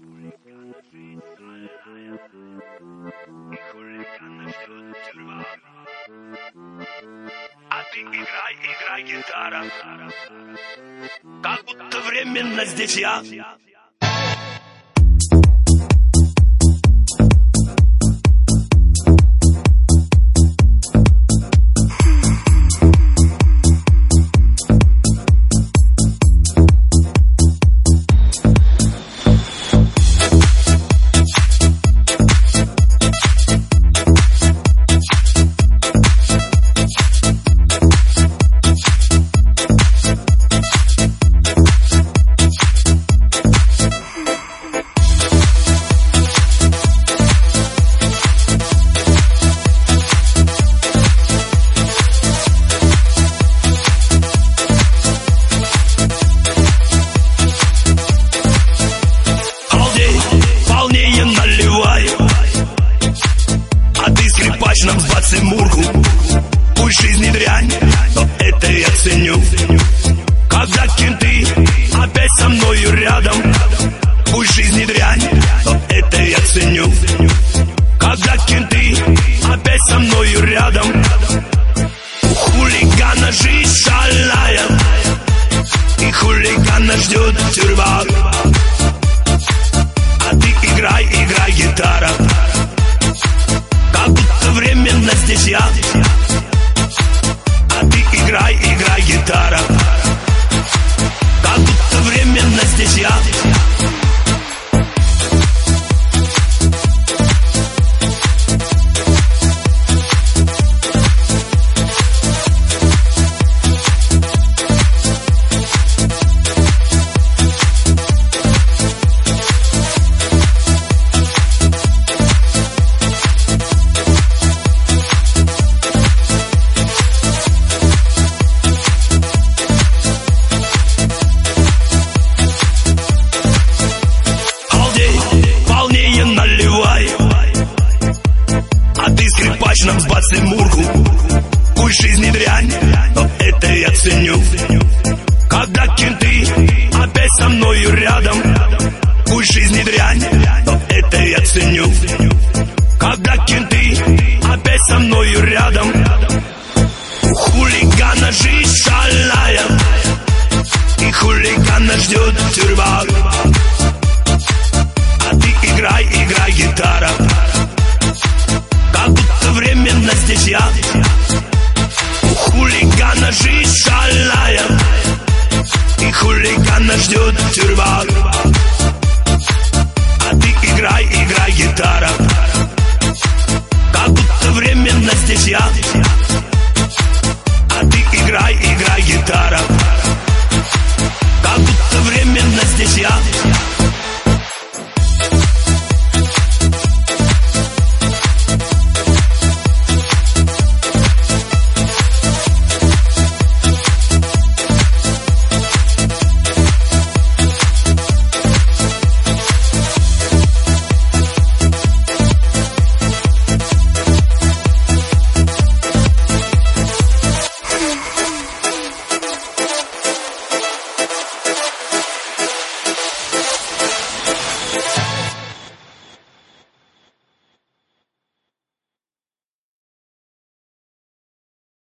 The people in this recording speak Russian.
Хулигана жизнь больная, и хулигана ждет тюрьма. А ты играй, гитара, как будто временно здесь я. Нам бац и мурку, пусть жизнь не дрянь, но это я ценю. Когда кенты опять со мною рядом, пусть жизнь не дрянь, но это я ценю. Когда кенты опять со мною рядом, у хулигана жизнь шальная, и хулигана ждет тюрьма. А ты играй, гитара, как будто временно здесь я. А ты играй, гитара, как будто временно здесь я. Скрипач нам бац и мурку, пусть жизнь не дрянь, но это я ценю. Когда кенты опять со мною рядом, пусть жизнь не дрянь, но это я ценю. Когда кенты опять со мною рядом, у хулигана жизнь шальная, и хулигана ждет тюрьма.